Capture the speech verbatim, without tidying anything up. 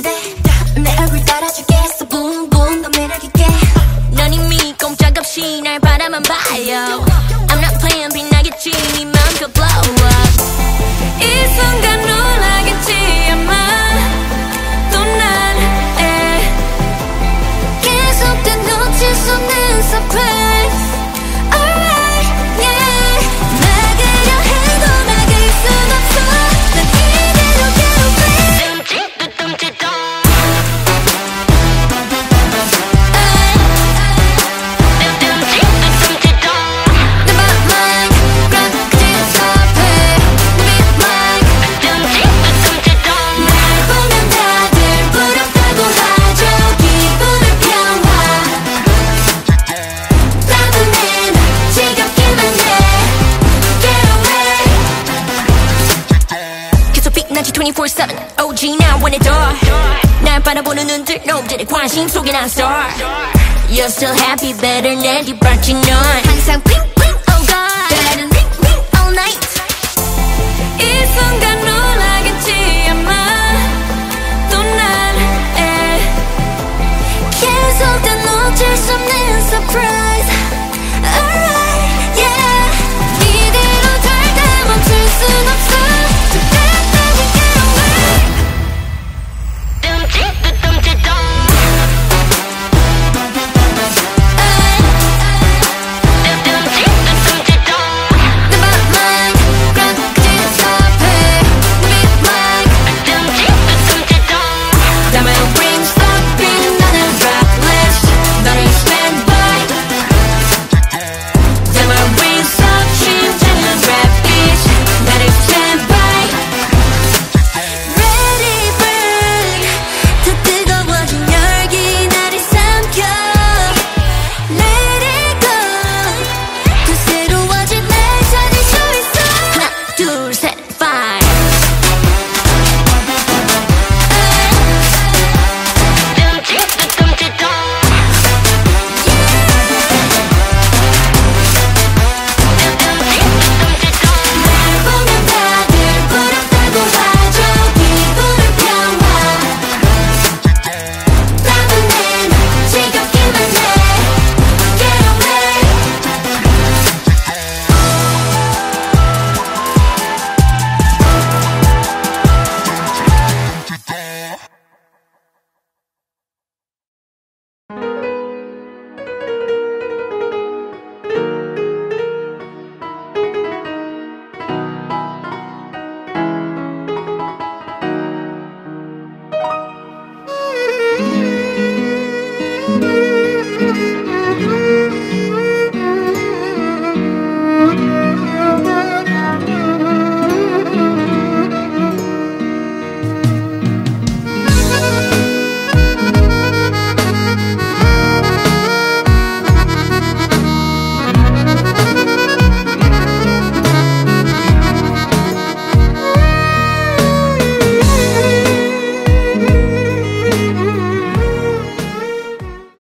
기대 내 얼굴 따라주겠어 boom boom 더 매력 있게 넌 이미 꼼짝없이 날 바라만 봐요 I'm not playing 빛나겠지 네 맘껏 blow up 이 순간 놀라겠지 아마 또 난 계속된 놓칠 수 없는 surprise alright yeah 막으려 해도 막을 순 없어 난 이대로 괴롭게 뜸짓도 뜸짓도 twenty-four seven 오직 나 원해도 날 바라보는 눈들 놈들의 관심 속에 난 star You're still happy better 내 뒷발치 넌 항상 핑핑 oh god better ring ring all night 이 순간 놀라겠지 아마 또 난 계속된 놓칠 수 없는 surprise